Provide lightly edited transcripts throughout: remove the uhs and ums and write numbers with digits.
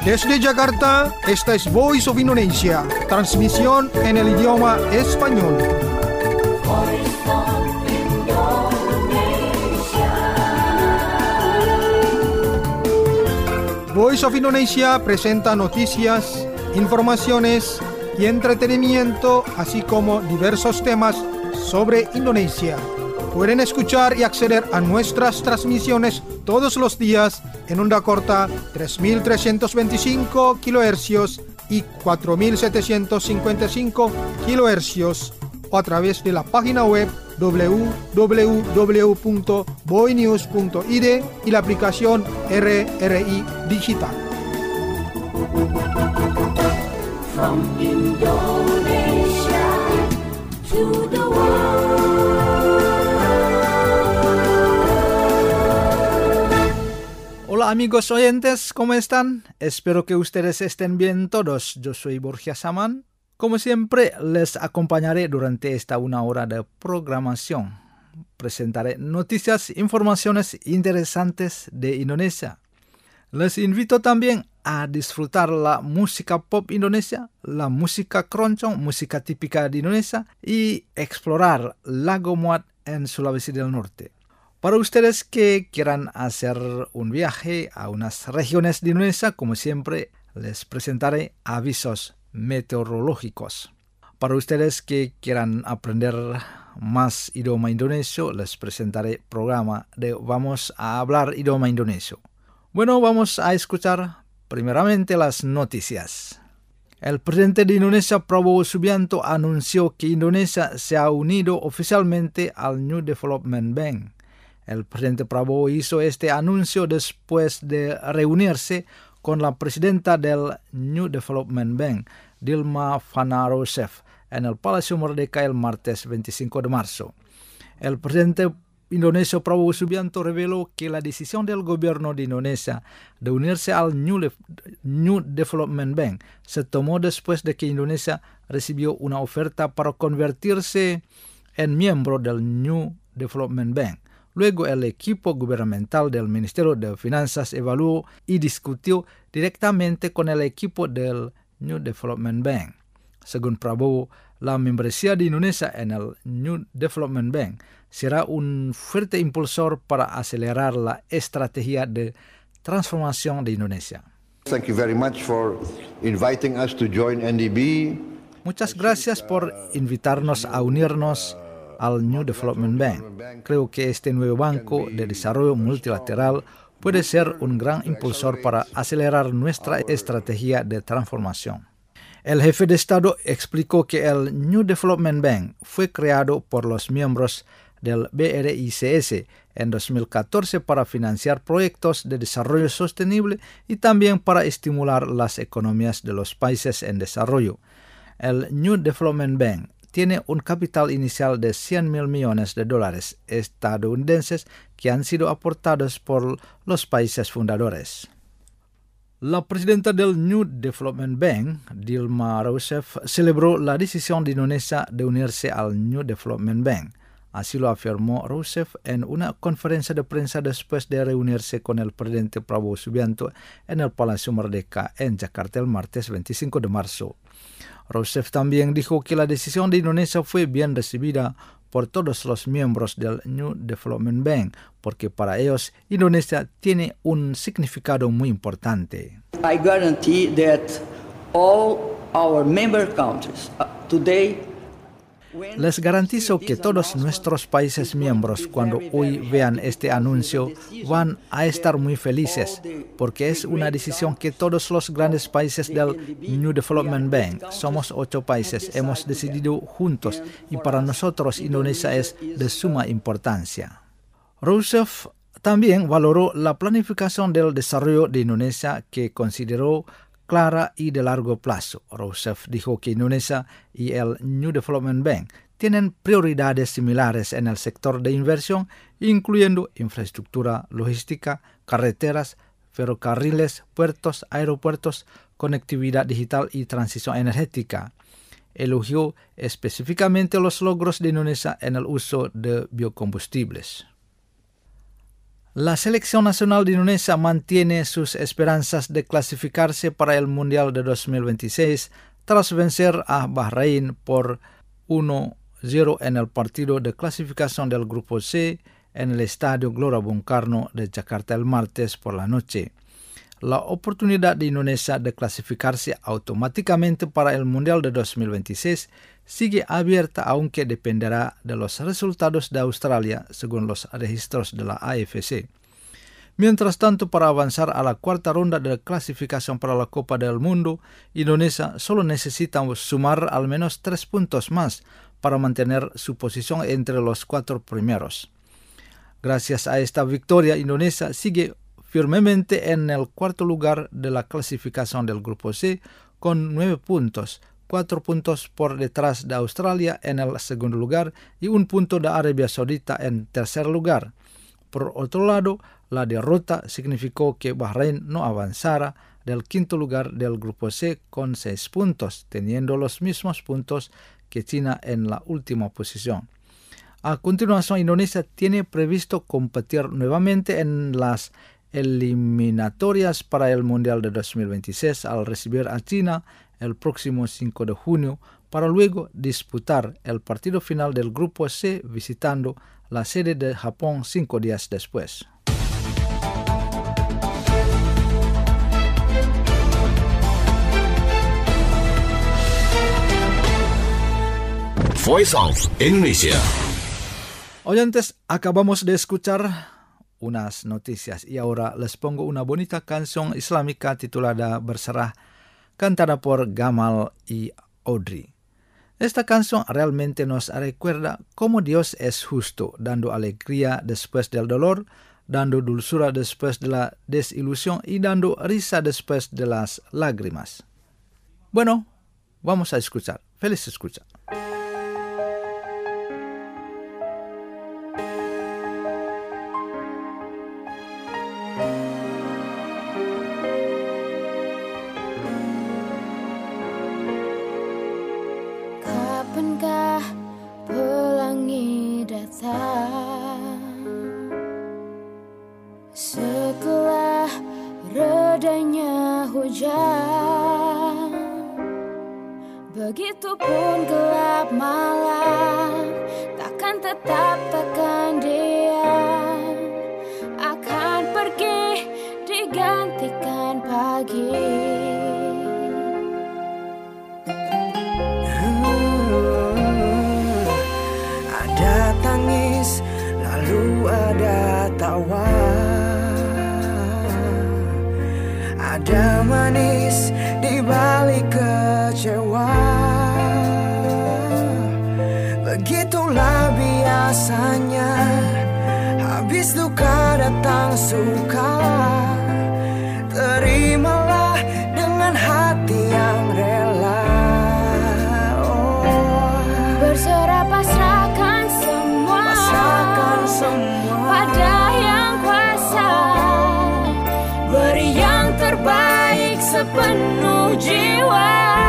Desde Jakarta, esta es Voice of Indonesia, transmisión en el idioma español. Voice of Indonesia presenta noticias, informaciones y entretenimiento, así como diversos temas sobre Indonesia. Pueden escuchar y acceder a nuestras transmisiones todos los días en onda corta 3.325 kHz y 4.755 kHz o a través de la página web www.boinews.id y la aplicación RRI Digital. From Indonesia to the world. Hola amigos oyentes, ¿cómo están? Espero que ustedes estén bien todos. Yo soy Borja Saman. Como siempre, les acompañaré durante esta 1 hora de programación. Presentaré noticias, informaciones interesantes de Indonesia. Les invito también a disfrutar la música pop Indonesia, la música keroncong, música típica de Indonesia, y explorar Lago Muat en Sulawesi del Norte. Para ustedes que quieran hacer un viaje a unas regiones de Indonesia, como siempre, les presentaré avisos meteorológicos. Para ustedes que quieran aprender más idioma indonesio, les presentaré programa de Vamos a hablar idioma indonesio. Bueno, vamos a escuchar primeramente las noticias. El presidente de Indonesia, Prabowo Subianto, anunció que Indonesia se ha unido oficialmente al New Development Bank. El presidente Prabowo hizo este anuncio después de reunirse con la presidenta del New Development Bank, Dilma Fana Rousseff, en el Palacio Merdeka el martes 25 de marzo. El presidente indonesio Prabowo Subianto reveló que la decisión del gobierno de Indonesia de unirse al New Development Bank se tomó después de que Indonesia recibió una oferta para convertirse en miembro del New Development Bank. Luego el equipo gubernamental del Ministerio de Finanzas evaluó y discutió directamente con el equipo del New Development Bank. Según Prabowo, la membresía de Indonesia en el New Development Bank será un fuerte impulsor para acelerar la estrategia de transformación de Indonesia. Thank you very much for inviting us to join NDB. Muchas gracias por invitarnos a unirnos al New Development Bank. Creo que este nuevo banco de desarrollo multilateral puede ser un gran impulsor para acelerar nuestra estrategia de transformación. El jefe de Estado explicó que el New Development Bank fue creado por los miembros del BRICS en 2014 para financiar proyectos de desarrollo sostenible y también para estimular las economías de los países en desarrollo. El New Development Bank tiene un capital inicial de $100.000 millones estadounidenses que han sido aportados por los países fundadores. La presidenta del New Development Bank, Dilma Rousseff, celebró la decisión de Indonesia de unirse al New Development Bank. Así lo afirmó Rousseff en una conferencia de prensa después de reunirse con el presidente Prabowo Subianto en el Palacio Merdeka en Jakarta el martes 25 de marzo. Rousseff también dijo que la decisión de Indonesia fue bien recibida por todos los miembros del New Development Bank, porque para ellos Indonesia tiene un significado muy importante. I guarantee that all our member countries today. Les garantizo que todos nuestros países miembros, cuando hoy vean este anuncio, van a estar muy felices, porque es una decisión que todos los grandes países del New Development Bank, somos 8 países, hemos decidido juntos, y para nosotros Indonesia es de suma importancia. Rousseff también valoró la planificación del desarrollo de Indonesia, que consideró clara y de largo plazo. Rousseff dijo que Indonesia y el New Development Bank tienen prioridades similares en el sector de inversión, incluyendo infraestructura logística, carreteras, ferrocarriles, puertos, aeropuertos, conectividad digital y transición energética. Elogió específicamente los logros de Indonesia en el uso de biocombustibles. La selección nacional de Indonesia mantiene sus esperanzas de clasificarse para el Mundial de 2026 tras vencer a Bahrein por 1-0 en el partido de clasificación del Grupo C en el Estadio Gelora Bung Karno de Jakarta el martes por la noche. La oportunidad de Indonesia de clasificarse automáticamente para el Mundial de 2026 sigue abierta, aunque dependerá de los resultados de Australia según los registros de la AFC. Mientras tanto, para avanzar a la cuarta ronda de clasificación para la Copa del Mundo, Indonesia solo necesita sumar al menos 3 puntos más para mantener su posición entre los 4 primeros. Gracias a esta victoria, Indonesia sigue firmemente en el cuarto lugar de la clasificación del Grupo C con 9 puntos, 4 puntos por detrás de Australia en el segundo lugar y 1 punto de Arabia Saudita en tercer lugar. Por otro lado, la derrota significó que Bahrein no avanzara del quinto lugar del Grupo C con 6 puntos, teniendo los mismos puntos que China en la última posición. A continuación, Indonesia tiene previsto competir nuevamente en las eliminatorias para el Mundial de 2026 al recibir a China el próximo 5 de junio para luego disputar el partido final del Grupo C visitando la sede de Japón 5 días después. Voice of Indonesia. Oyentes, acabamos de escuchar unas noticias y ahora les pongo una bonita canción islámica titulada Berserah, cantada por Gamal y Audrey. Esta canción realmente nos recuerda cómo Dios es justo, dando alegría después del dolor, dando dulzura después de la desilusión y dando risa después de las lágrimas. Bueno, vamos a escuchar. Feliz escucha. Kapankah pelangi datang setelah redanya hujan? Begitupun gelap malam takkan tetap, takkan diam, akan pergi digantikan pagi. Ada tangis, lalu ada tawa, ada manis di balik kecewa. Begitulah biasanya, habis duka datang suka. Terimalah dengan hati yang rela. Berserah, pasrahkan semua pada yang kuasa. Beri yang terbaik sepenuh jiwa.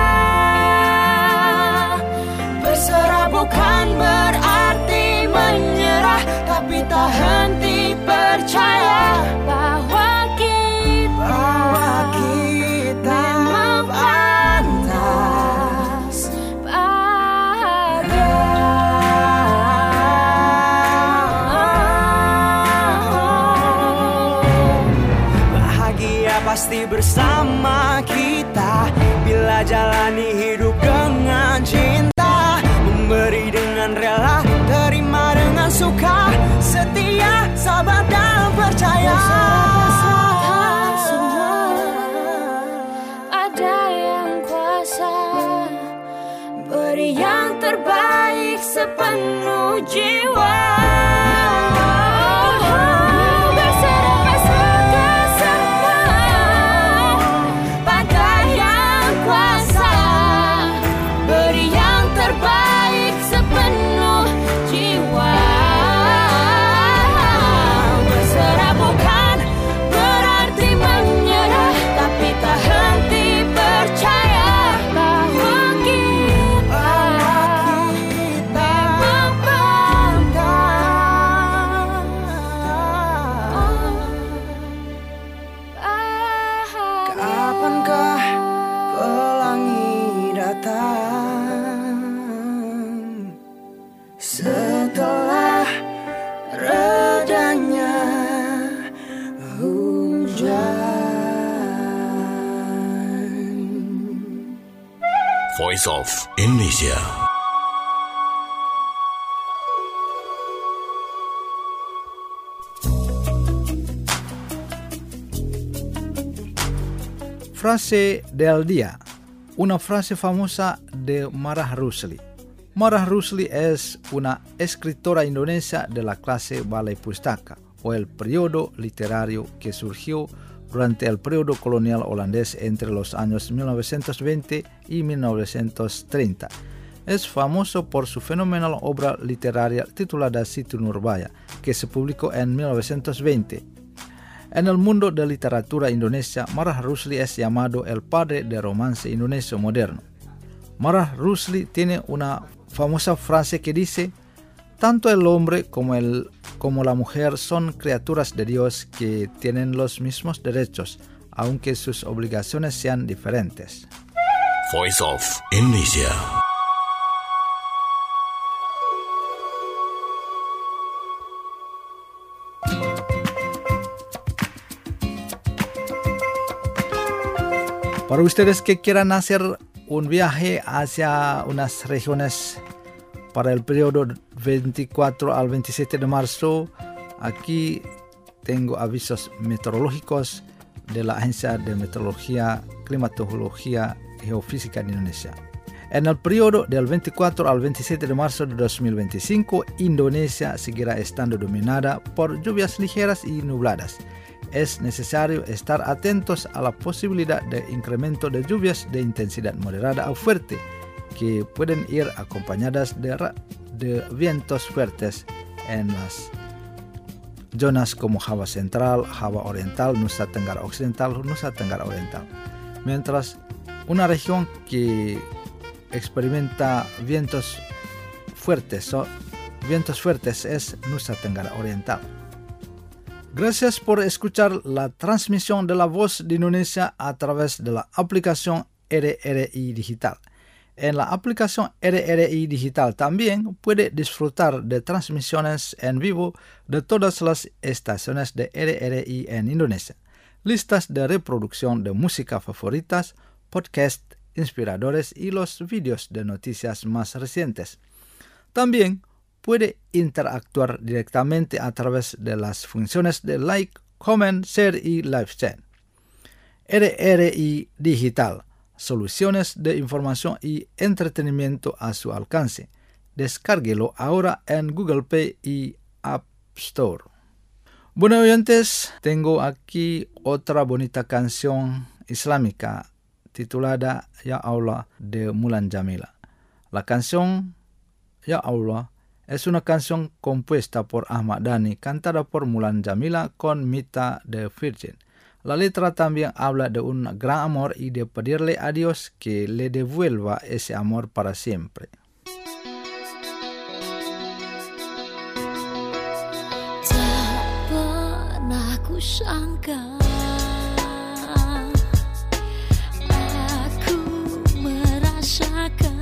Berserah bukan berarti menyerah, tapi tak henti percaya bahwa kita memang pantas bahagia. Bahagia pasti bersama kita bila jalani hidup dengan cinta, memberi dengan rela, terima dengan suka, setia, sabar dan percaya. Ada yang kuasa, beri yang terbaik sepenuh jiwa. Berserah, pasrahkan semua pada yang kuasa. Beri yang terbaik sepenuh jiwa. Berserah bukan berarti menyerah, tapi tak henti percaya bahwa kita memang pantas setelah redanya hujan. Voice of Indonesia. Frase del día. Una frase famosa de Marah Rusli. Marah Rusli es una escritora indonesia de la clase Balai Pustaka, o el periodo literario que surgió durante el periodo colonial holandés entre los años 1920 y 1930. Es famoso por su fenomenal obra literaria titulada Siti Nurbaya, que se publicó en 1920. En el mundo de literatura indonesia, Marah Rusli es llamado el padre del romance indonesio moderno. Marah Rusli tiene una famosa frase que dice: tanto el hombre como la mujer son criaturas de Dios que tienen los mismos derechos, aunque sus obligaciones sean diferentes. Voice of Indonesia. Para ustedes que quieran hacer un viaje hacia unas regiones para el periodo 24 al 27 de marzo, aquí tengo avisos meteorológicos de la Agencia de Meteorología, Climatología y Geofísica de Indonesia. En el periodo del 24 al 27 de marzo de 2025, Indonesia seguirá estando dominada por lluvias ligeras y nubladas. Es necesario estar atentos a la posibilidad de incremento de lluvias de intensidad moderada o fuerte, que pueden ir acompañadas de vientos fuertes en las zonas como Java Central, Java Oriental, Nusa Tenggara Occidental, Nusa Tenggara Oriental. Mientras una región que experimenta vientos fuertes es Nusa Tenggara Oriental. Gracias por escuchar la transmisión de la voz de Indonesia a través de la aplicación RRI Digital. En la aplicación RRI Digital también puede disfrutar de transmisiones en vivo de todas las estaciones de RRI en Indonesia, listas de reproducción de música favoritas, podcasts inspiradores y los vídeos de noticias más recientes. También puede interactuar directamente a través de las funciones de like, comment, share y live chat. RRI Digital, soluciones de información y entretenimiento a su alcance. Descárguelo ahora en Google Play y App Store. Bueno, oyentes, tengo aquí otra bonita canción islámica titulada Ya Allah de Mulan Jamila. La canción Ya Allah es una canción compuesta por Ahmad Dhani, cantada por Mulan Jamila con Mita the Virgin. La letra también habla de un gran amor y de pedirle a Dios que le devuelva ese amor para siempre. Tak pernah kusangka aku merasakan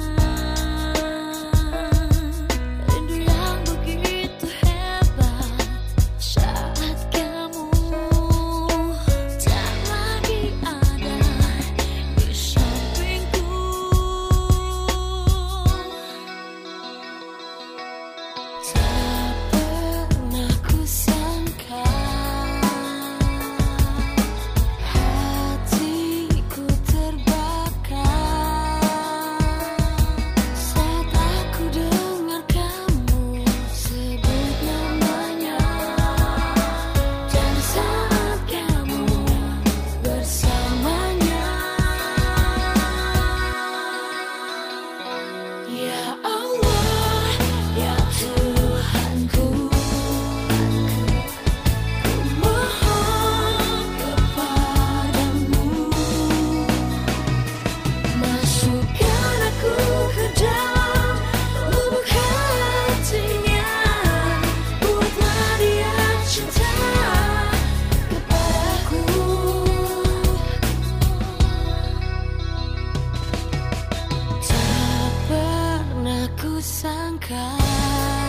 sangka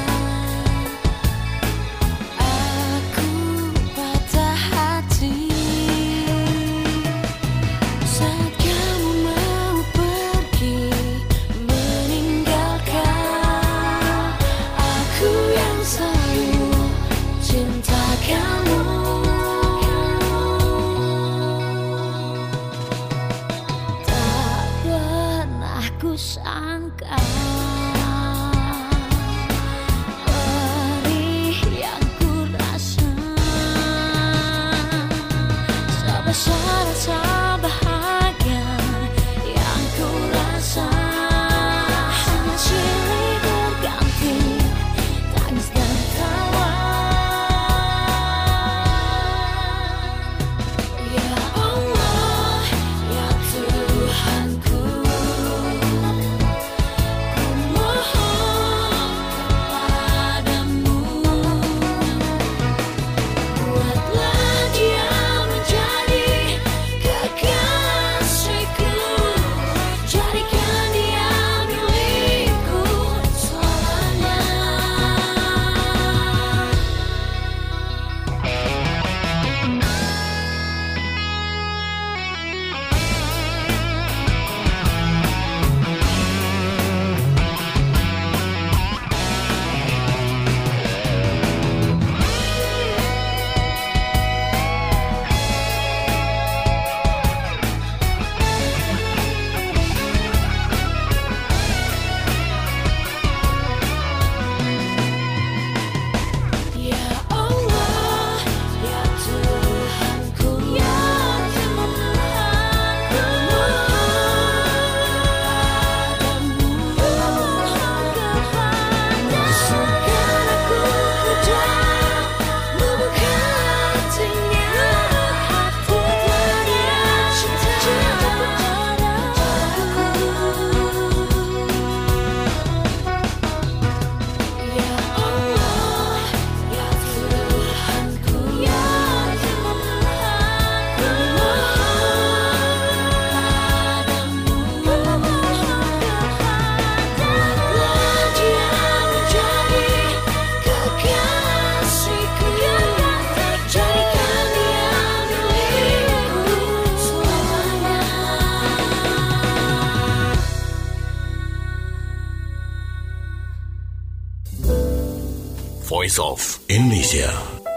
Voice of Indonesia.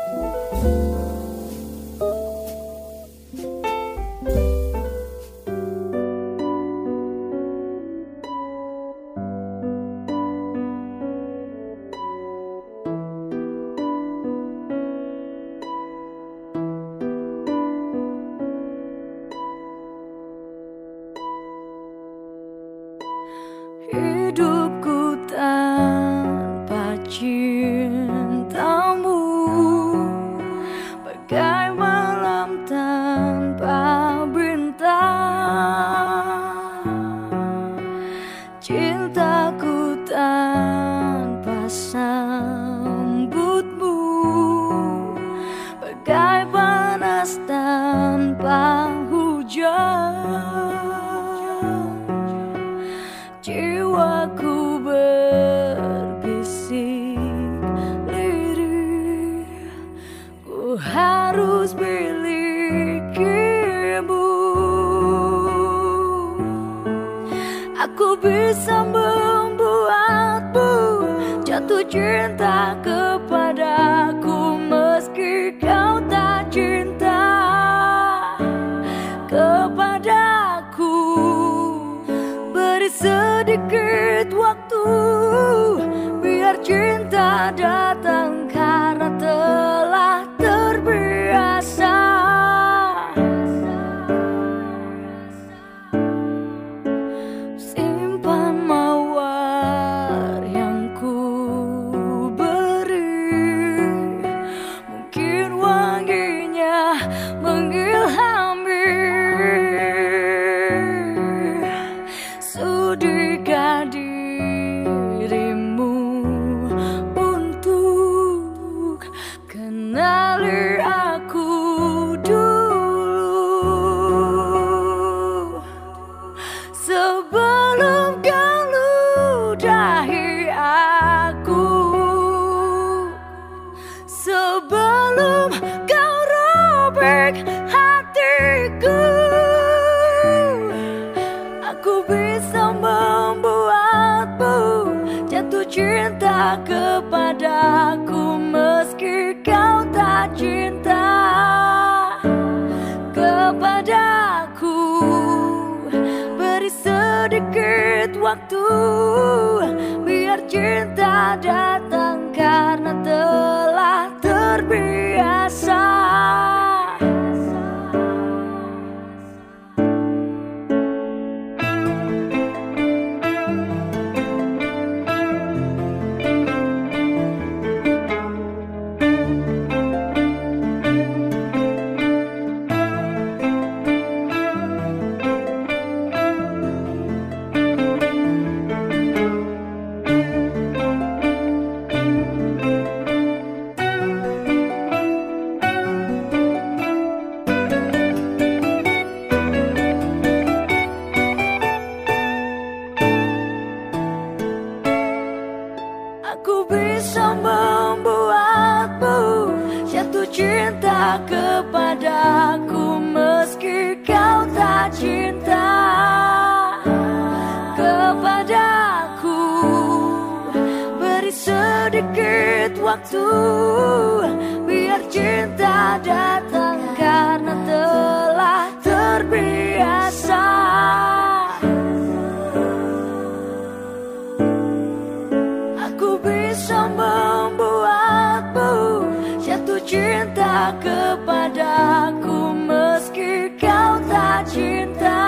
Hidupku tanpa cintamu bagai malam tanpa bintang. Cintaku tanpa sambutmu bagai panas tanpa hujan. Jiwaku berbisik lirih, ku harus milikimu. Aku bisa membuatmu jatuh cinta kepadaku meski kau tak cinta kepadaku. Beri sedikit waktu biar cinta datang karena telah terbiasa. Simpan mawar yang ku beri, mungkin wanginya mengilhami. Sudikah dirimu untuk kenali aku dulu, sebelum kau ludahi aku, sebelum kau robek hatiku. Aku bisa membuatmu jatuh cinta kepadaku meski kau tak cinta kepadaku. Beri sedikit waktu biar cinta datang karena telah terbiasa. Aku bisa membuatmu jatuh cinta kepadaku meski kau tak cinta kepadaku. Beri sedikit waktu biar cinta datang karena telah terbiasa. Aku bisa membuatmu jatuh cinta kepadaku meski kau tak cinta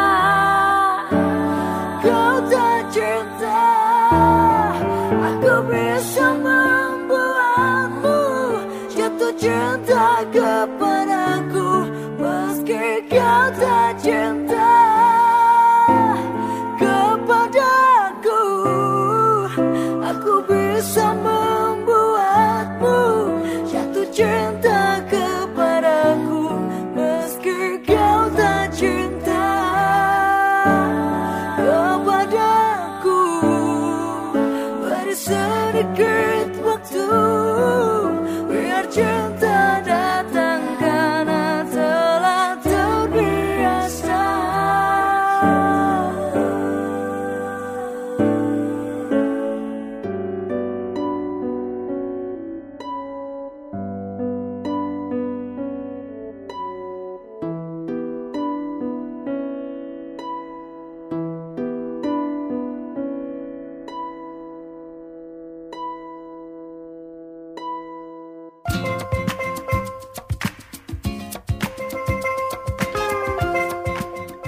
kau tak cinta. Aku bisa membuatmu jatuh cinta kepadaku meski kau tak cinta kepadaku. Aku bisa membuatmu jatuh cinta kepadaku meski kau tak cinta kepadaku. Beri sedikit waktu biar cinta datang karena telah terbiasa.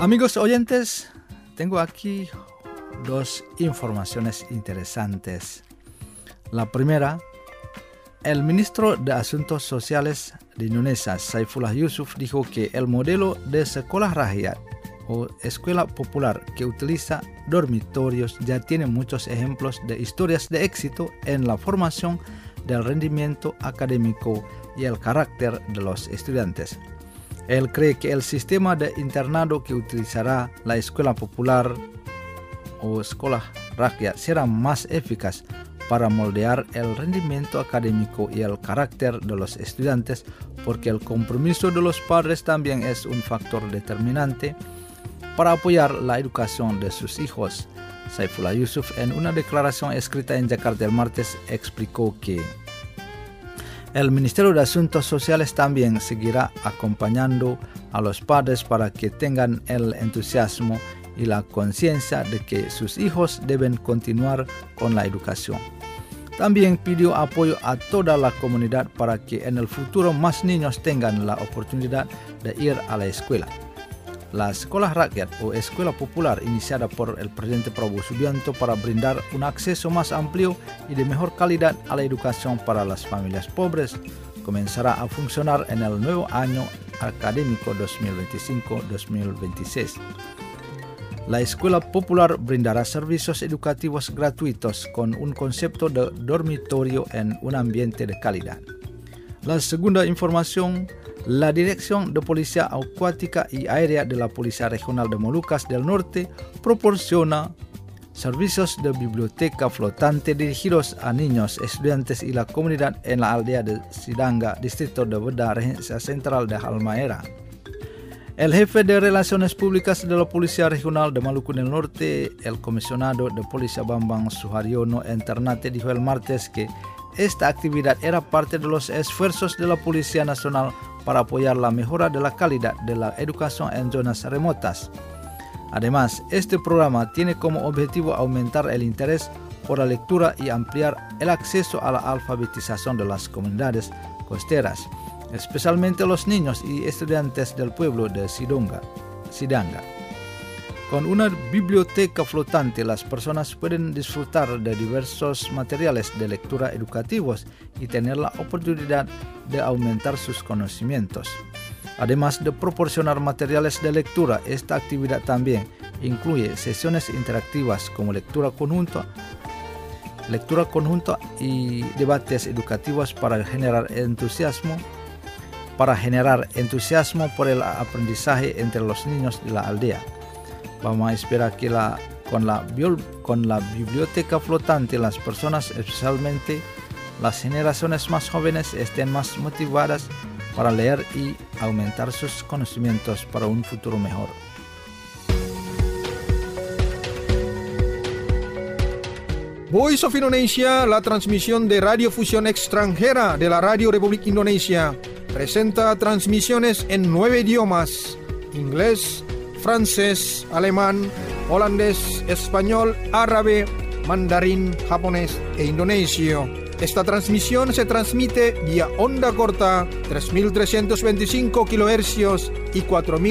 Amigos oyentes, tengo aquí dos informaciones interesantes. La primera, el ministro de Asuntos Sociales de Indonesia, Saifullah Yusuf, dijo que el modelo de sekolah rakyat o escuela popular que utiliza dormitorios ya tiene muchos ejemplos de historias de éxito en la formación del rendimiento académico y el carácter de los estudiantes. Él cree que el sistema de internado que utilizará la escuela popular o escuela rakyat será más eficaz para moldear el rendimiento académico y el carácter de los estudiantes, porque el compromiso de los padres también es un factor determinante para apoyar la educación de sus hijos. Saifullah Yusuf, en una declaración escrita en Jakarta el martes, explicó que el Ministerio de Asuntos Sociales también seguirá acompañando a los padres para que tengan el entusiasmo y la conciencia de que sus hijos deben continuar con la educación. También pidió apoyo a toda la comunidad para que en el futuro más niños tengan la oportunidad de ir a la escuela. La Sekolah Rakyat o Escuela Popular, iniciada por el presidente Prabowo Subianto para brindar un acceso más amplio y de mejor calidad a la educación para las familias pobres, comenzará a funcionar en el nuevo año académico 2025-2026. La Escuela Popular brindará servicios educativos gratuitos con un concepto de dormitorio en un ambiente de calidad. La segunda información, la Dirección de Policía Acuática y Aérea de la Policía Regional de Molucas del Norte proporciona servicios de biblioteca flotante dirigidos a niños, estudiantes y la comunidad en la aldea de Sidanga, distrito de Beda, Regencia Central de Halmahera. El jefe de Relaciones Públicas de la Policía Regional de Maluku del Norte, el comisionado de Policía Bambang Suharyono en Ternate, dijo el martes que esta actividad era parte de los esfuerzos de la Policía Nacional para apoyar la mejora de la calidad de la educación en zonas remotas. Además, este programa tiene como objetivo aumentar el interés por la lectura y ampliar el acceso a la alfabetización de las comunidades costeras, especialmente los niños y estudiantes del pueblo de Sidanga. Con una biblioteca flotante, las personas pueden disfrutar de diversos materiales de lectura educativos y tener la oportunidad de aumentar sus conocimientos. Además de proporcionar materiales de lectura, esta actividad también incluye sesiones interactivas como lectura conjunta y debates educativos para generar entusiasmo por el aprendizaje entre los niños de la aldea. Vamos a esperar que con la biblioteca flotante las personas, especialmente las generaciones más jóvenes, estén más motivadas para leer y aumentar sus conocimientos para un futuro mejor. Voice of Indonesia, la transmisión de radiofusión extranjera de la Radio Republik Indonesia, presenta transmisiones en 9 idiomas: inglés, francés, alemán, holandés, español, árabe, mandarín, japonés e indonesio. Esta transmisión se transmite vía onda corta 3.325 kHz y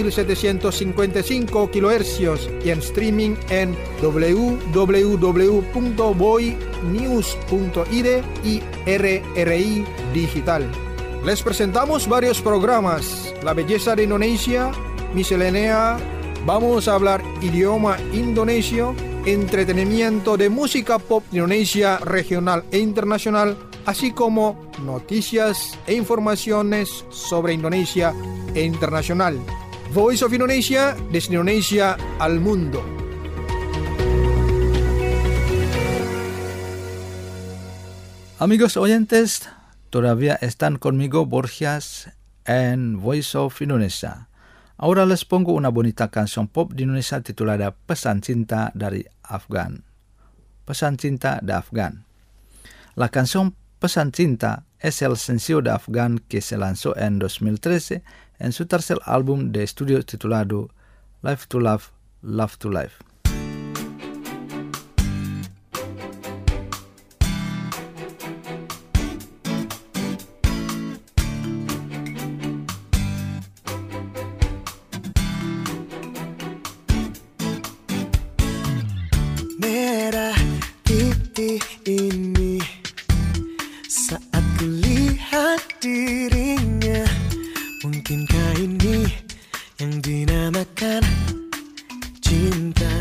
4.755 kHz y en streaming en www.boinews.id y RRI Digital. Les presentamos varios programas: La Belleza de Indonesia, Miscelánea, vamos a hablar idioma indonesio, entretenimiento de música pop Indonesia regional e internacional, así como noticias e informaciones sobre Indonesia e internacional. Voice of Indonesia, desde Indonesia al mundo. Amigos oyentes, todavía están conmigo Borjas en Voice of Indonesia. Ahora les pongo una bonita canción pop de Indonesia titulada Pesan Cinta dari Afgan. Pesan Cinta de Afgan. La canción Pesan Cinta es el sencillo de Afgan que se lanzó en 2013 en su tercer álbum de estudio titulado Life to Love, Love to Life. dirinya. Mungkinkah ini yang dinamakan cinta?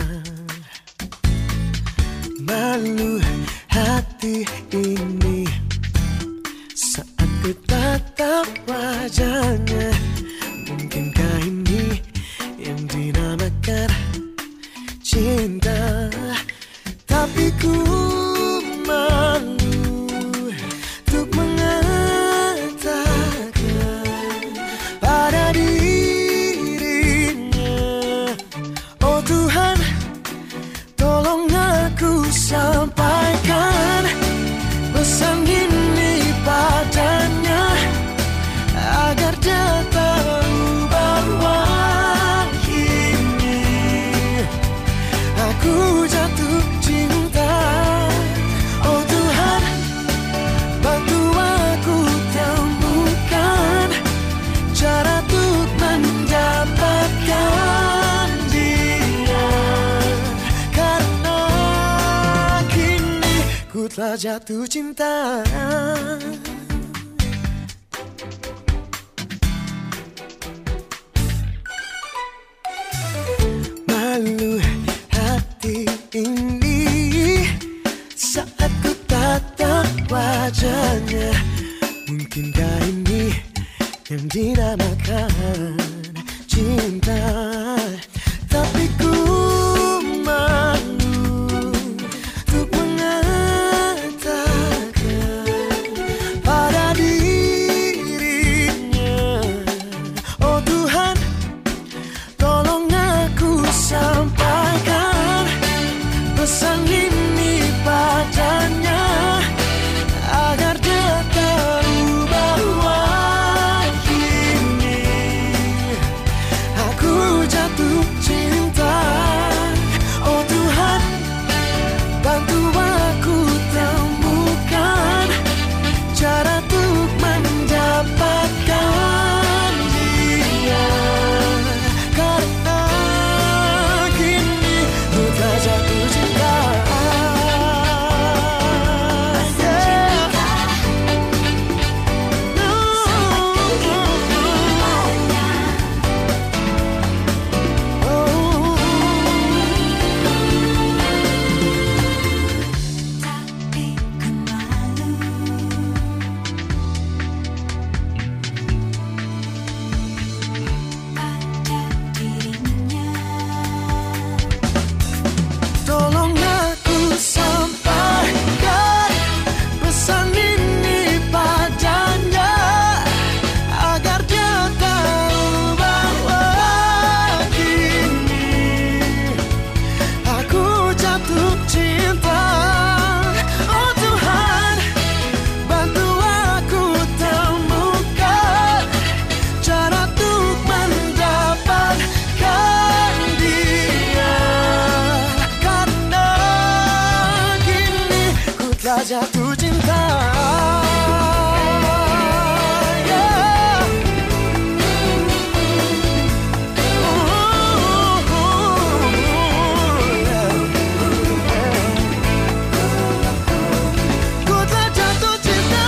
Malu hati ini saat ku tatap wajahnya. Mungkinkah ini yang dinamakan cinta? Tapi ku malu untuk mengatakan pada dirinya. Oh Tuhan, tolong aku sampaikan pesan ini padanya, agar dia tahu bahwa kini aku jatuh cinta. Oh Tuhan, bantu aku temukan cara untuk mendapatkan dia, karena kini ku telah jatuh cinta. Malu hati ini saat ku tatap wajahnya. Mungkinkah ini yang dinamakan cinta? Tapi ku malu untuk mengatakan pada dirinya. Oh Tuhan, tolong aku sampaikan pesan ini padanya, agar dia tahu bahwa kini aku jatuh cinta. Oh Tuhan, bantu aku temukan cara untuk mendapatkan dia, karena kini ku telah jatuh cinta. Tolong aku sampaikan pesan ini padanya, agar dia tahu bahwa kini aku jatuh cinta. Oh Tuhan, bantu aku temukan cara untuk mendapatkan dia, karena kini ku telah jatuh cinta. Yeah. Ku telah jatuh cinta.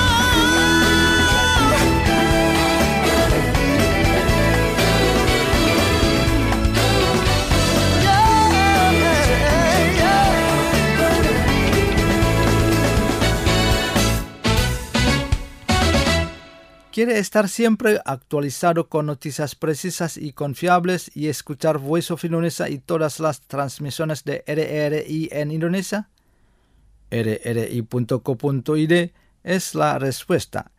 ¿Quiere estar siempre actualizado con noticias precisas y confiables y escuchar Voice of Indonesia y todas las transmisiones de RRI en Indonesia? rri.co.id es la respuesta.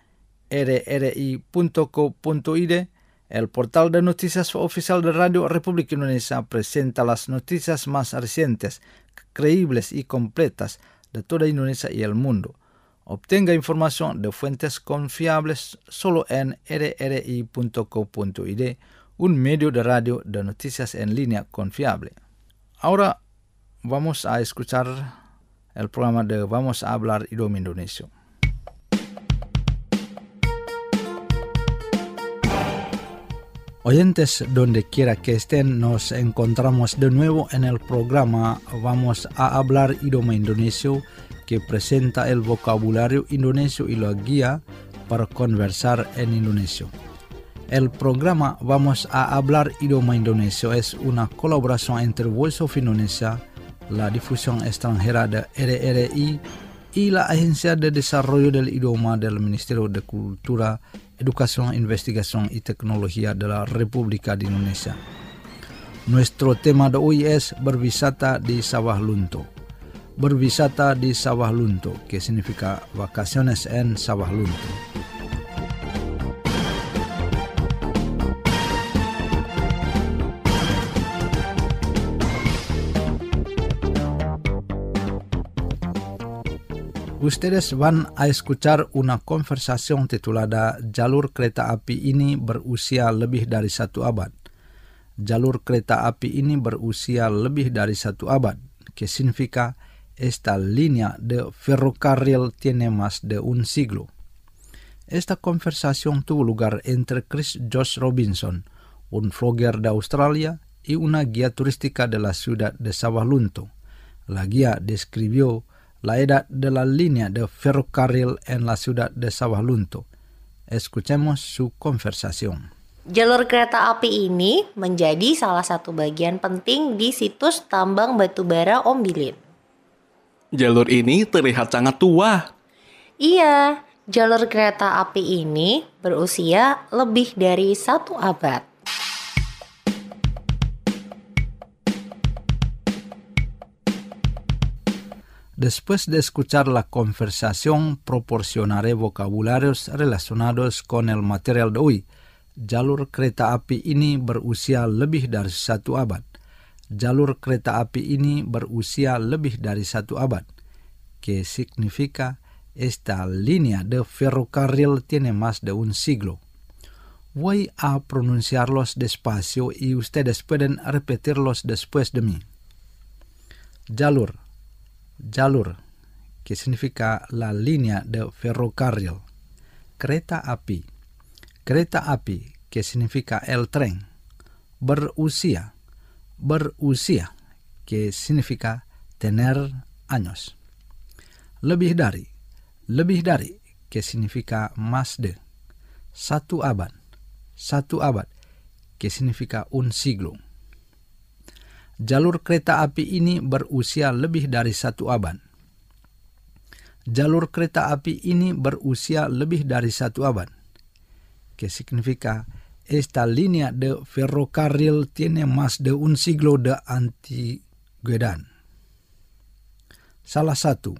rri.co.id, el portal de noticias oficial de Radio República Indonesia, presenta las noticias más recientes, creíbles y completas de toda Indonesia y el mundo. Obtenga información de fuentes confiables solo en rri.co.id, un medio de radio de noticias en línea confiable. Ahora vamos a escuchar el programa de Vamos a hablar idioma Indonesia. Oyentes, donde quiera que estén, nos encontramos de nuevo en el programa Vamos a hablar idioma Indonesia, que presenta el vocabulario indonesio y la guía para conversar en Indonesio. El programa Vamos a Hablar Idioma Indonesia es una colaboración entre Voice of Indonesia, la difusión extranjera de RRI y la Agencia de Desarrollo del Idioma del Ministerio de Cultura, Educación, Investigación y Tecnología de la República de Indonesia. Nuestro tema de hoy es berwisata di Sawah Lunto. Berwisata di Sawah Lunto, que significa vacaciones en Sawah Lunto. Ustedes van a escuchar una conversación titulada Jalur Kereta Api ini berusia lebih dari 1 abad. Jalur kereta api ini berusia lebih dari 1 abad, que significa esta línea de ferrocarril tiene más de un siglo. Esta conversación tuvo lugar entre Chris Josh Robinson, un vlogger de Australia, y una guía turística de la ciudad de Sawah Lunto. La guía describió la edad de la línea de ferrocarril en la ciudad de Sawah Lunto. Escuchemos su conversación. Jalur kereta api ini menjadi salah satu bagian penting di situs tambang batubara Ombilin. Jalur ini terlihat sangat tua. Iya, jalur kereta api ini berusia lebih dari 1 abad. Después de escuchar la conversación, proporcionaré vocabularios relacionados con el material de hoy. Jalur kereta api ini berusia lebih dari 1 abad. Jalur kereta api ini berusia lebih dari 1 abad, que significa esta línea de ferrocarril tiene más de un siglo. Voy a pronunciarlos despacio y ustedes pueden repetirlos después de mí. Jalur, que significa la línea de ferrocarril. Kereta api, que significa el tren. Berusia, que significa tener años. Lebih dari, que significa más de. 1 abad, que significa un siglo. Jalur kereta api ini berusia lebih dari 1 abad. Jalur kereta api ini berusia lebih dari 1 abad, que significa esta línea de ferrocarril tiene más de un siglo de antigüedad. Salah satu,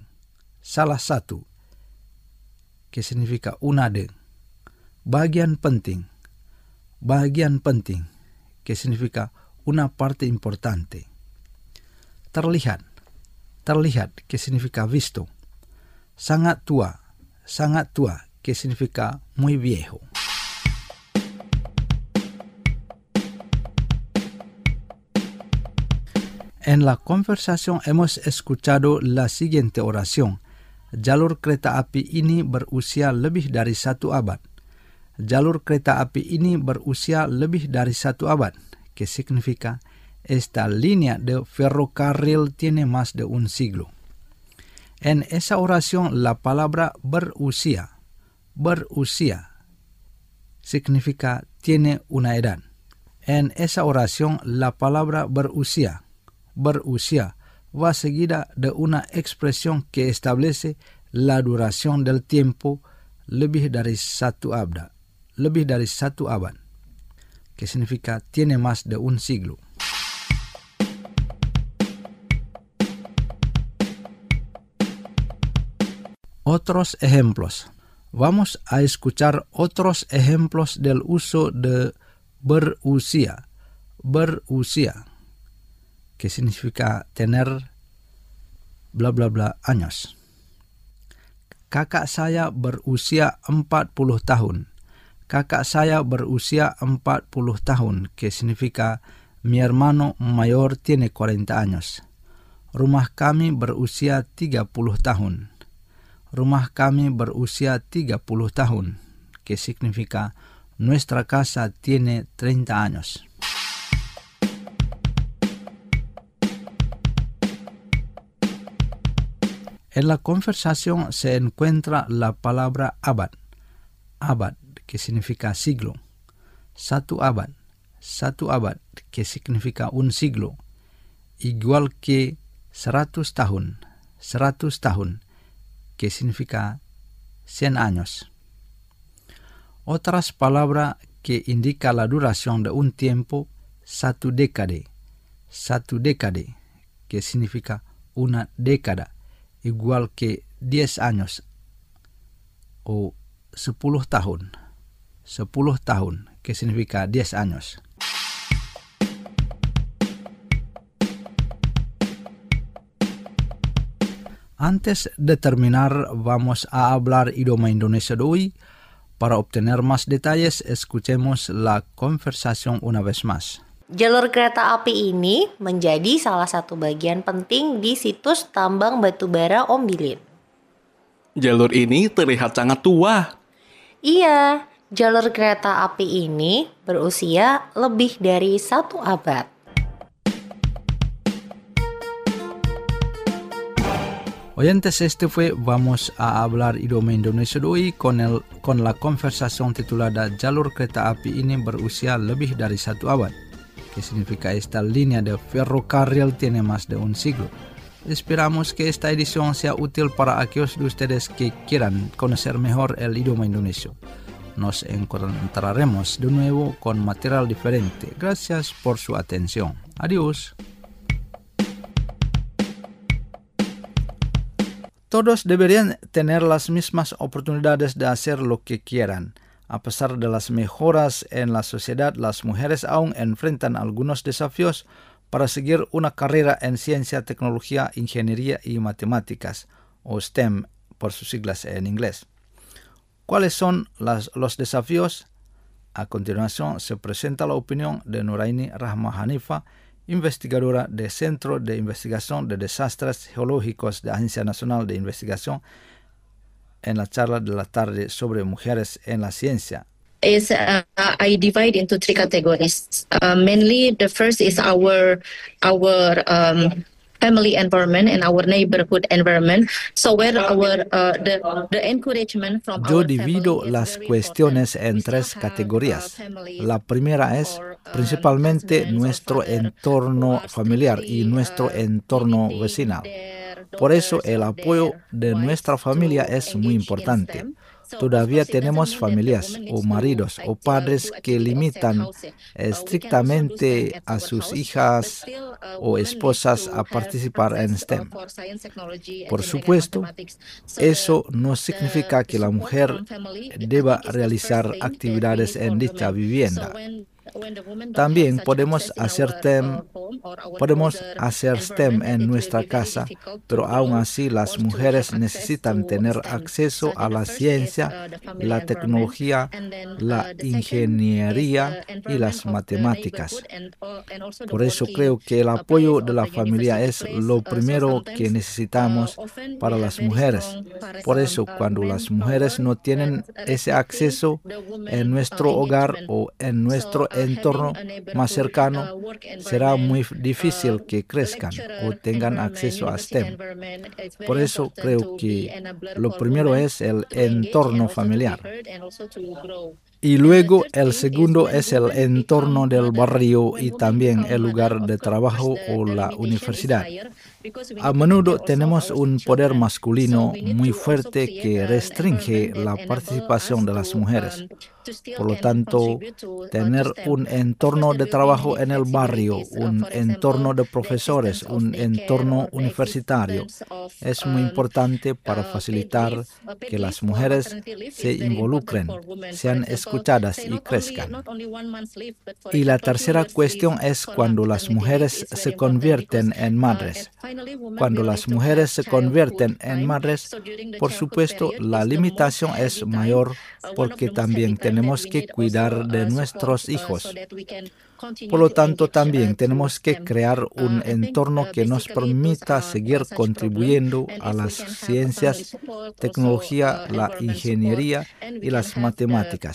que significa una de. Bagian penting, que significa una parte importante. Terlihat, que significa visto. Sangat tua, que significa muy viejo. En la conversación hemos escuchado la siguiente oración. Jalur kereta api ini berusia lebih dari 1 abad. Jalur kereta api ini berusia lebih dari 1 abad, que significa esta línea de ferrocarril tiene más de un siglo. En esa oración la palabra berusia significa tiene una edad. En esa oración la palabra berusia va seguida de una expresión que establece la duración del tiempo lebih dari 1 abad, que significa tiene más de un siglo. Otros ejemplos. Vamos a escuchar otros ejemplos del uso de berusia, que significa tener bla bla bla años. Kakak saya berusia 40 tahun. Kakak saya berusia 40 tahun, que significa mi hermano mayor tiene 40 años. Rumah kami berusia 30 tahun. Rumah kami berusia 30 tahun, que significa nuestra casa tiene 30 años. En la conversación se encuentra la palabra abad. abad, que significa siglo. 1 abad, que significa un siglo. Igual que 100 tahun, que significa 100 años. Otras palabras que indican la duración de un tiempo, 1 décade, que significa una década, igual que 10 años, o 10 tahun, que significa 10 años. Antes de terminar, vamos a hablar idioma Indonesia de hoy. Para obtener más detalles, escuchemos la conversación una vez más. Jalur kereta api ini menjadi salah satu bagian penting di situs tambang batubara Ombilin. Jalur ini terlihat sangat tua. Iya, jalur kereta api ini berusia lebih dari 1 abad. Oyentes, este fue Vamos a hablar idioma Indonesia de hoy con la conversación titulada Jalur kereta api ini berusia lebih dari 1 abad, que significa esta línea de ferrocarril tiene más de un siglo. Esperamos que esta edición sea útil para aquellos de ustedes que quieran conocer mejor el idioma indonesio. Nos encontraremos de nuevo con material diferente. Gracias por su atención. Adiós. Todos deberían tener las mismas oportunidades de hacer lo que quieran. A pesar de las mejoras en la sociedad, las mujeres aún enfrentan algunos desafíos para seguir una carrera en ciencia, tecnología, ingeniería y matemáticas, o STEM por sus siglas en inglés. ¿Cuáles son los desafíos? A continuación se presenta la opinión de Nuraini Rahma Hanifa, investigadora del Centro de Investigación de Desastres Geológicos de Agencia Nacional de Investigación, en la charla de la tarde sobre mujeres en la ciencia. I divide into 3 categories. Mainly, the first is our family environment and our neighborhood environment. So where the encouragement from Yo divido las cuestiones en 3 categorías. La primera es principalmente nuestro entorno familiar y nuestro entorno vecinal. Por eso el apoyo de nuestra familia es muy importante. Todavía tenemos familias o maridos o padres que limitan estrictamente a sus hijas o esposas a participar en STEM. Por supuesto, eso no significa que la mujer deba realizar actividades en dicha vivienda. También podemos hacer STEM en nuestra casa, pero aún así las mujeres necesitan tener acceso a la ciencia, la tecnología, la ingeniería y las matemáticas. Por eso creo que el apoyo de la familia es lo primero que necesitamos para las mujeres. Por eso, cuando las mujeres no tienen ese acceso en nuestro hogar o en nuestro entorno más cercano, será muy difícil que crezcan o tengan acceso a STEM. Por eso creo que lo primero es el entorno familiar. Y luego el segundo es el entorno del barrio y también el lugar de trabajo o la universidad. A menudo tenemos un poder masculino muy fuerte que restringe la participación de las mujeres. Por lo tanto, tener un entorno de trabajo en el barrio, un entorno de profesores, un entorno universitario, es muy importante para facilitar que las mujeres se involucren, sean escuchadas y crezcan. Y la tercera cuestión es cuando las mujeres se convierten en madres. Cuando las mujeres se convierten en madres, por supuesto, la limitación es mayor porque también tenemos que cuidar de nuestros hijos. Por lo tanto, también tenemos que crear un entorno que nos permita seguir contribuyendo a las ciencias, tecnología, la ingeniería y las matemáticas.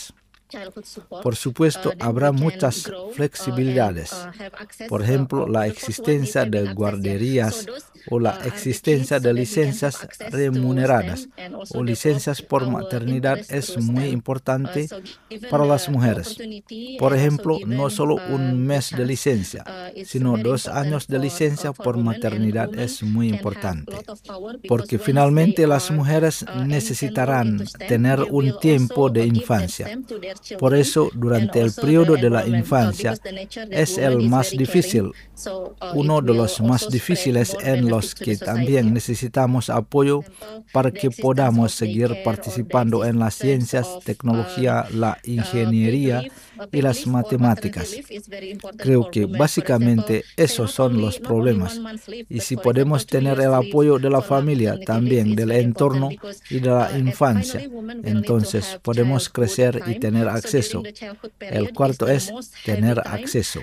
Por supuesto, habrá muchas flexibilidades. Por ejemplo, la existencia de guarderías o la existencia de licencias remuneradas o licencias por maternidad es muy importante para las mujeres. Por ejemplo, no solo un mes de licencia, sino 2 años de licencia por maternidad es muy importante. Porque finalmente las mujeres necesitarán tener un tiempo de infancia. Por eso, durante el periodo de la infancia es el más difícil, uno de los más difíciles en los que también necesitamos apoyo para que podamos seguir participando en las ciencias, tecnología, la ingeniería y las matemáticas. Creo que básicamente esos son los problemas. Y si podemos tener el apoyo de la familia, también del entorno y de la infancia, entonces podemos crecer y tener acceso. El cuarto es tener acceso.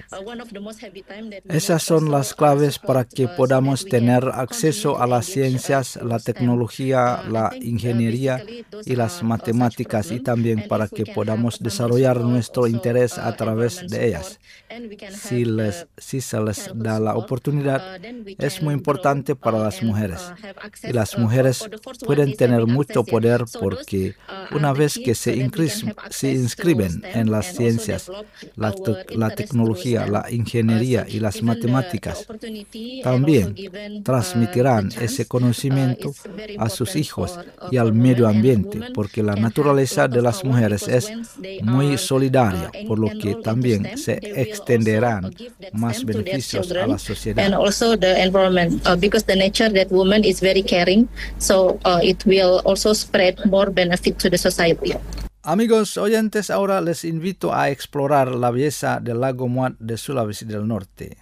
Esas son las claves para que podamos tener acceso a las ciencias, la tecnología, la ingeniería y las matemáticas, y también para que podamos desarrollar nuestro interés a través de ellas. Si se les da la oportunidad, es muy importante para las mujeres. Y las mujeres pueden tener mucho poder porque una vez que se inscriben en las ciencias, la tecnología, la ingeniería y las matemáticas, también transmitirán ese conocimiento a sus hijos y al medio ambiente, porque la naturaleza de las mujeres es muy solidaria, por lo que también se extenderán más beneficios a la sociedad. And also the environment, because the nature that woman is very caring, so it will also spread more benefit to the society. Amigos oyentes, ahora les invito a explorar la belleza del lago Muat de Sulawesi del Norte.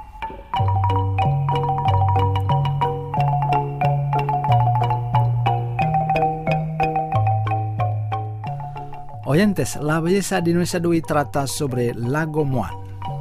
Oyentes, la belleza de Indonesia de hoy trata sobre Lago Muat.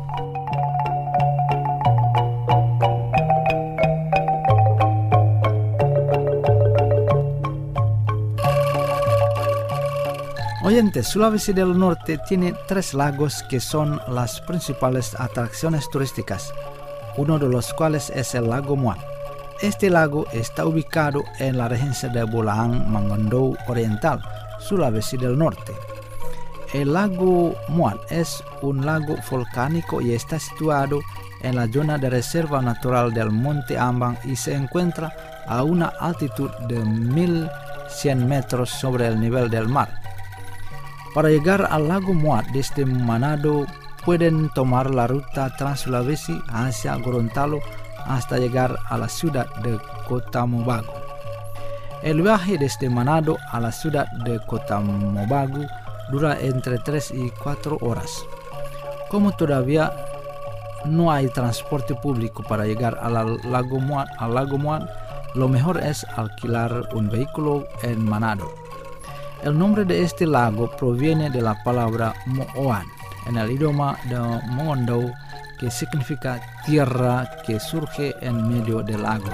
Oyentes, Sulawesi del Norte tiene 3 lagos que son las principales atracciones turísticas, uno de los cuales es el lago Muat. Este lago está ubicado en la regencia de Bolaang Mongondo Oriental, Sulawesi del Norte. El lago Muat es un lago volcánico y está situado en la zona de reserva natural del Monte Ambang y se encuentra a una altitud de 1100 metros sobre el nivel del mar. Para llegar al lago Muat desde Manado pueden tomar la ruta Trans-Sulawesi hacia Gorontalo hasta llegar a la ciudad de Kota Mobagu. El viaje desde Manado a la ciudad de Kota Mobagu dura entre 3 y 4 horas. Como todavía no hay transporte público para llegar al lago Muat, lo mejor es alquilar un vehículo en Manado. El nombre de este lago proviene de la palabra Mo'oan en el idioma de Mongondo, que significa tierra que surge en medio del agua.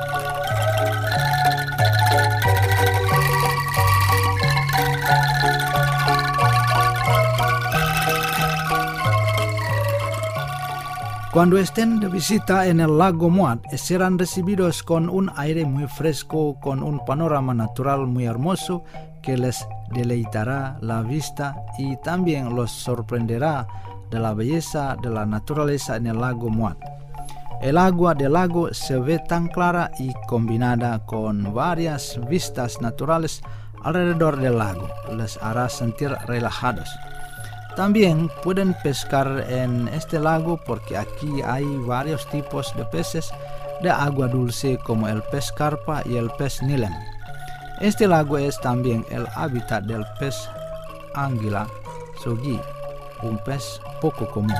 Cuando estén de visita en el lago Muat, serán recibidos con un aire muy fresco, con un panorama natural muy hermoso que les deleitará la vista y también los sorprenderá de la belleza de la naturaleza en el lago Muat. El agua del lago se ve tan clara y combinada con varias vistas naturales alrededor del lago, les hará sentir relajados. También pueden pescar en este lago porque aquí hay varios tipos de peces de agua dulce como el pez carpa y el pez nilem. Este lago es también el hábitat del pez anguila sogi, un pez poco común.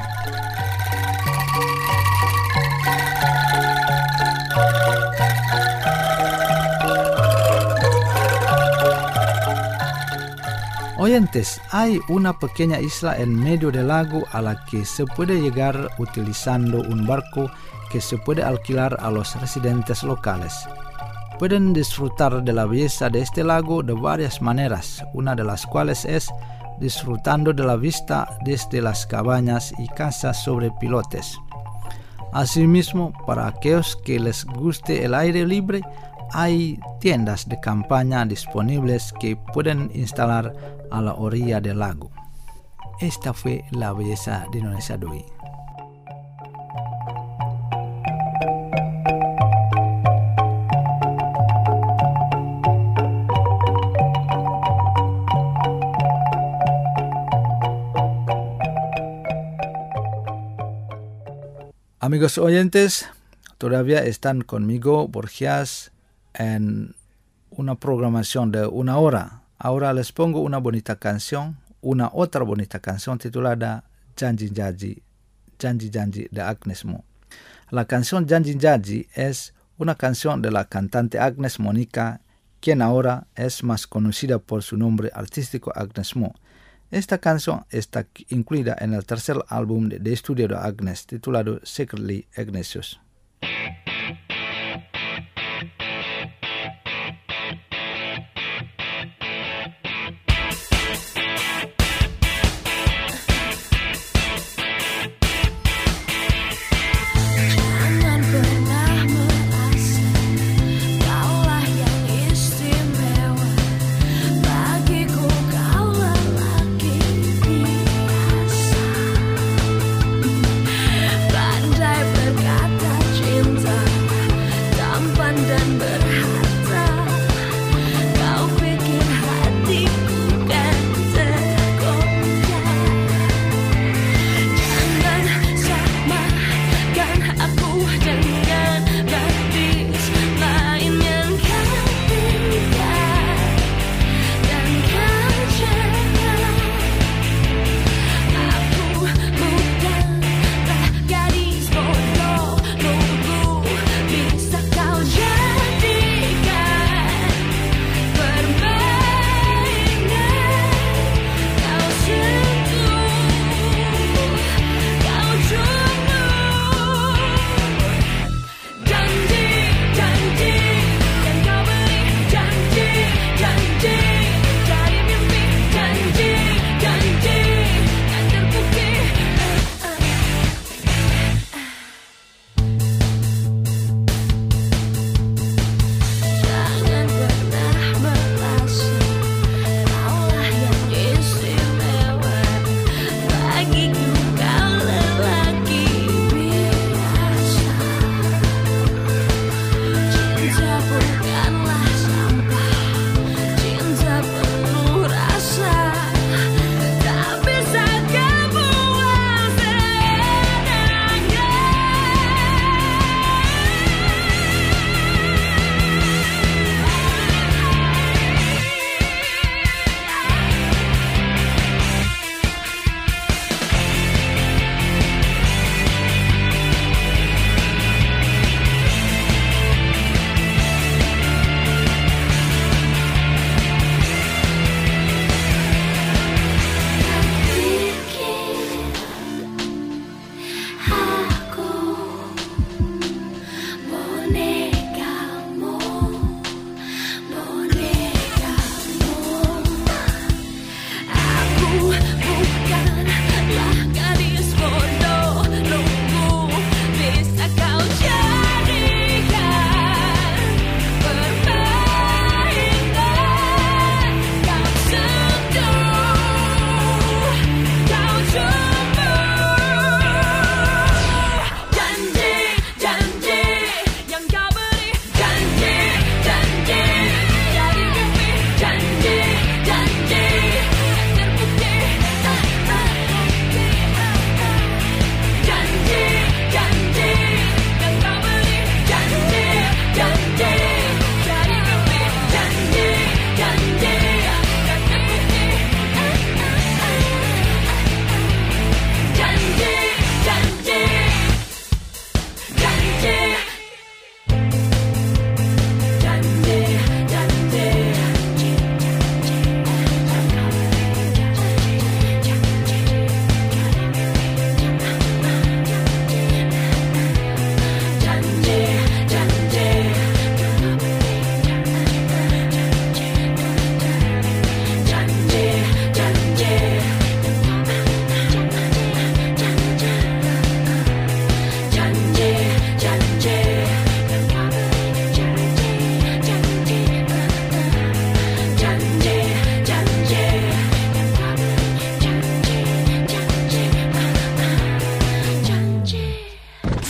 Oyentes, hay una pequeña isla en medio del lago a la que se puede llegar utilizando un barco que se puede alquilar a los residentes locales. Pueden disfrutar de la belleza de este lago de varias maneras, una de las cuales es disfrutando de la vista desde las cabañas y casas sobre pilotes. Asimismo, para aquellos que les guste el aire libre, hay tiendas de campaña disponibles que pueden instalar a la orilla del lago. Esta fue la belleza de Indonesia de hoy. Amigos oyentes, todavía están conmigo Borgias en una programación de 1 hora. Ahora les pongo una otra bonita canción titulada Janji Janji de Agnes Mo. La canción Janji Janji es una canción de la cantante Agnes Monica, quien ahora es más conocida por su nombre artístico Agnes Mo. Esta canción está incluida en el tercer álbum de estudio de Agnes, titulado Secretly Agnesius. Pandai berkata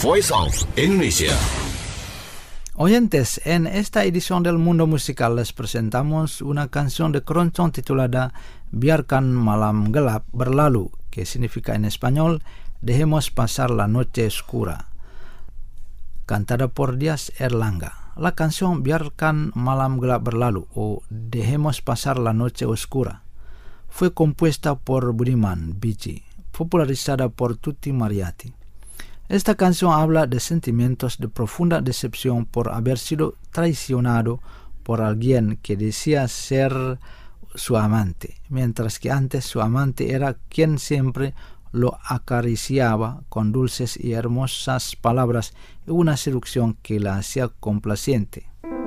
Voice of Indonesia. Oyentes, en esta edición del Mundo Musical les presentamos una canción de Keroncong titulada Biarkan Malam Gelap Berlalu, que significa en español Dejemos pasar la noche oscura, cantada por Dias Erlangga. La canción Biarkan Malam Gelap Berlalu o Dejemos pasar la noche oscura fue compuesta por Budiman Biji, popularizada por Tuti Mariyati. Esta canción habla de sentimientos de profunda decepción por haber sido traicionado por alguien que decía ser su amante, mientras que antes su amante era quien siempre lo acariciaba con dulces y hermosas palabras y una seducción que la hacía complaciente.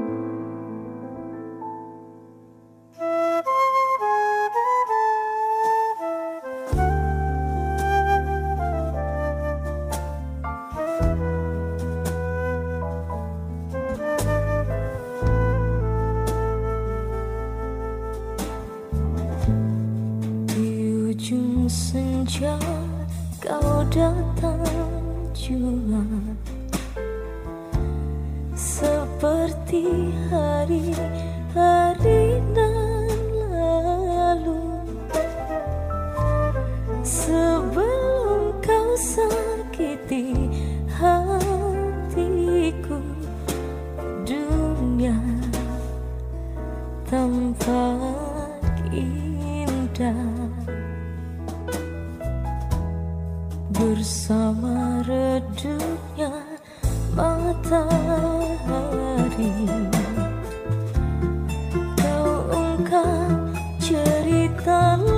Senja kau datang jua seperti hari-hari nan lalu, sebelum kau sakiti hatiku. Dunia tampak indah bersama redupnya matahari. Kau ungkap cerita